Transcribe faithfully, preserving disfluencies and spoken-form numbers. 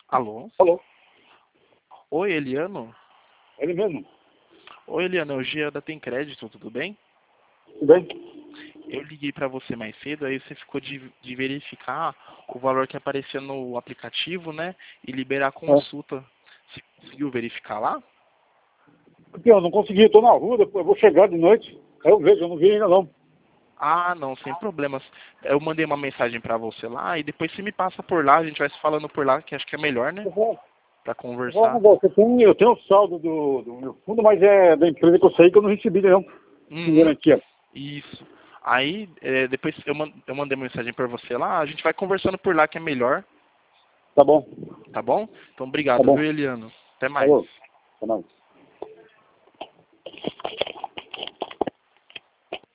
Alô? Alô? Oi, Eliano? Ele mesmo? Oi, Eliano, é o Gia da Tem Crédito, tudo bem? Tudo bem? Eu liguei pra você mais cedo, aí você ficou de, de verificar o valor que aparecia no aplicativo, né? E liberar a É. consulta. Você conseguiu verificar lá? Porque eu não consegui, eu tô na rua, depois eu vou chegar de noite. Aí eu vejo, eu não vi ainda não. Ah, não, sem problemas. Eu mandei uma mensagem pra você lá e depois você me passa por lá, a gente vai se falando por lá, que acho que é melhor, né? Eu vou, Pra eu vou conversar. arrumar. Eu tenho, eu tenho o saldo do, do meu fundo, mas é da empresa que eu saí que eu não recebi não. Uhum. Garantia. Isso. Aí, é, depois eu, man- eu mandei uma mensagem pra você lá, a gente vai conversando por lá que é melhor, Tá bom, tá bom? Então, tá obrigado, bom. viu, Eliano? Até mais. Falou. Até mais.